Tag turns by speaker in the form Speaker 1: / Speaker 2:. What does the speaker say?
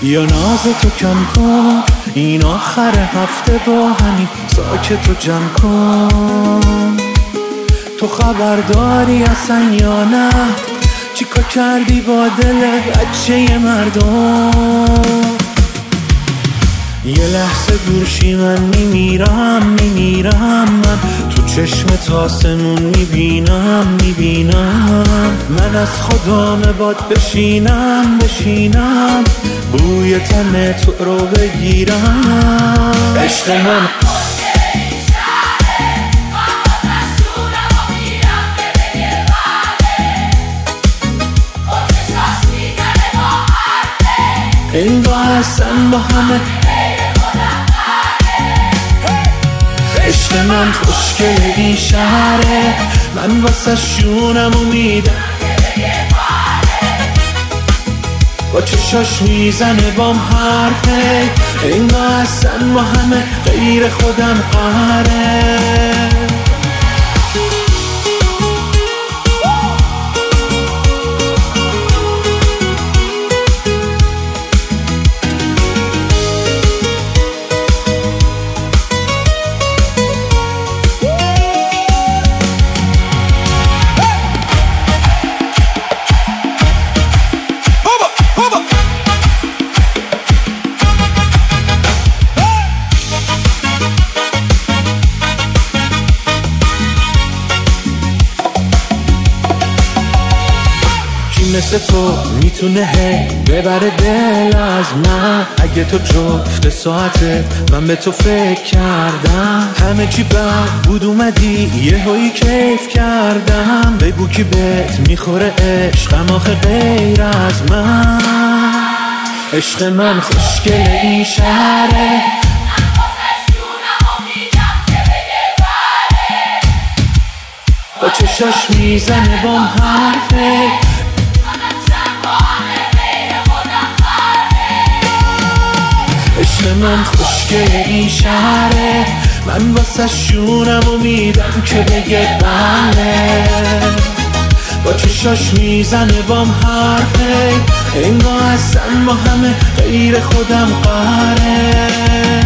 Speaker 1: یا ناز تو کم کن، این آخر هفته با همین ساکت و جمع کن. تو خبرداری اصلا یا نه چیکار کردی با دل بچه مردم؟ یه لحظه دورشی من میمیرم من تو چشم تاسمون میبینم من از خدام باد بشینم بوی تن تو رو بگیرم. عشق من انگاه هستن با همه عشق من خوشگل این شهره، من واسه شونم امیدم با چشاش میزنه بام حرفه. انگاه هستن با همه غیر خودم قهره. مثل تو میتونه ببره دل از من. اگه تو جفت ساعتت من به تو فکر کردم، همه چی بد بود اومدی یه هایی کیف کردم. بگو کی بهت میخوره عشقم آخه غیر از من؟ عشق من خوشگل این شهره، با چشاش میزنه بام حرفه. عشق من خوشگل این شهره، من واسه شونم امیدم که بگه بله. با چشاش میزنه بام حرفه، انگاه اصلا با همه غیر خودم قهره.